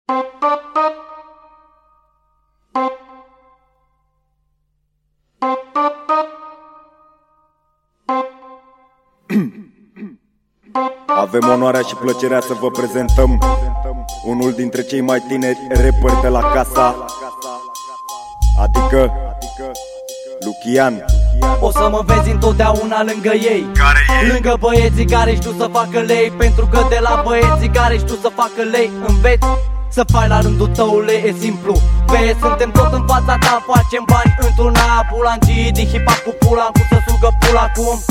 Avem onoarea și plăcerea să vă prezentăm unul dintre cei mai tineri rapperi de la casa, adică Lucian. O să mă vezi întotdeauna lângă ei, lângă băieții care știu să facă lei, pentru că de la băieții care știu să facă lei înveți să faci la rândul tău lei, e simplu. Vezi, suntem tot în fața ta, facem bani într-una, bulangii din hip-hop cu pula, cu să sugă pula cum.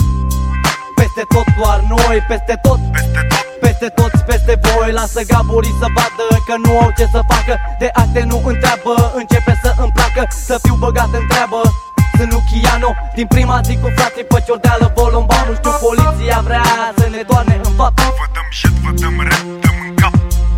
Peste tot, doar noi, peste tot, peste toți, peste voi. Lasă gaburii să vadă că nu au ce să facă, de acte nu întreabă, începe să îmi placă, să fiu băgat în treabă. Sunt Luciano, din prima zi cu frații pe ciordeală, Bolomban. Nu știu, poliția vrea să ne doarne în fapt. Vă dăm shit, vă dăm rap, dăm în cap.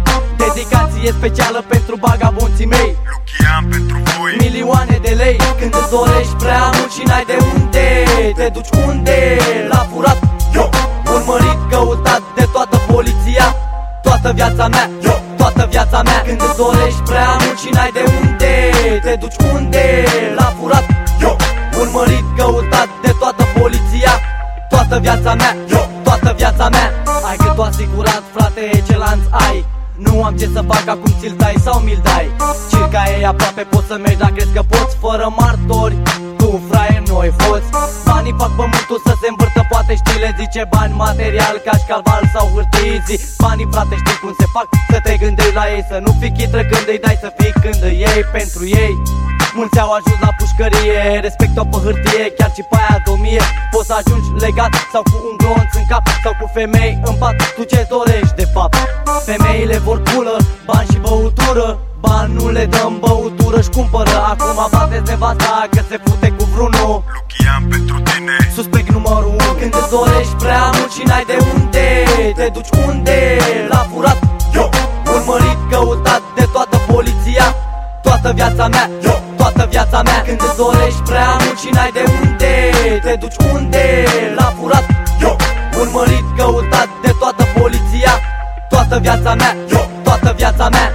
Dedicație specială pentru bagabonții mei, Lucian pentru voi. Milioane de lei. Când îți dorești prea mult și n-ai de unde, te duci unde? La furat, yo, urmărit, căutat de toată poliția. Toată viața mea, yo, toată viața mea. Când îți dorești prea mult și n-ai de unde, te duci unde? La furat, yo, urmărit, căutat de toată poliția. Toată viața mea, yo, toată viața mea. Ai gâtul asigurat, frate, ce lanț ai? Nu am ce să fac, acum ți-l dai sau mi-l dai? Circa e aproape, poți să mergi, dar crezi că poți? Fără martori, tu, fraier, noi hoți. Banii fac pământul să se învârtă, poate știi, le zice bani material, cașcaval sau hârtii. Zi, banii, frate, știi cum se fac, să te gândești la ei, să nu fii chitră când îi dai, să fii când îi iei pentru ei. Mulți au ajuns la pușcărie, respect-o pe hârtie, chiar și pe aia domie. Poți să ajungi legat sau cu un glonț în cap, sau cu femei în pat, tu ce-ți dorești de fapt? Femeile vor pulă, bani și băutură, bani nu le dăm, băutură-și cumpără. Acum bateți nevasta că se fute cu vreunul. Lucian pentru tine, suspect numărul 1. Când îți dorești prea mult și n-ai de unde, te duci unde? La furat, yo, urmărit, căutat de toată poliția. Toată viața mea, yo, toată viața mea. Când îți dorești prea mult și n-ai de unde, te duci unde? La furat, yo, urmărit, căutat de toată poliția. Toată viața mea, yo, toată viața mea.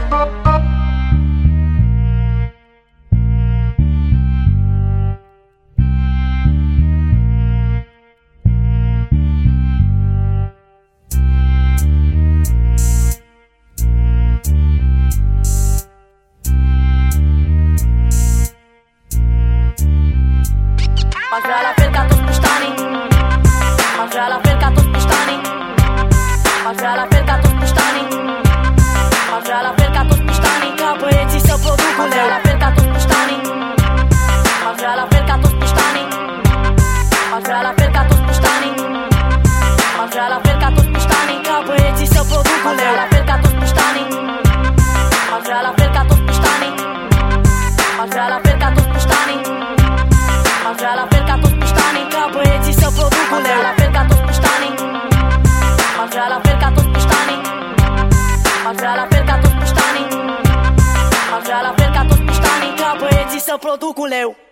Aș vrea la fel ca toți puștanii, aș vrea la fel ca toți puștanii, aș vrea la fel ca toți puștanii, aș vrea la fel ca toți puștanii, ca băieții să producă leu. La fel ca toți puștanii, aș vrea la fel ca toți puștanii, aș vrea la fel ca toți puștanii, aș vrea la fel ca toți puștanii, ca băieții să producă leu. La fel ca toți puștanii, aș vrea la fel ca toți puștanii, aș vrea la fel ca toți puștanii, aș vrea la fel ca toți puștanii, ca băieții să producă leu. La fel ca toți puștanii, aș vrea la fel ca toți puștanii, aș vrea la fel ca toți puștanii, aș vrea la fel ca toți puștanii, ca băieții să producă leu.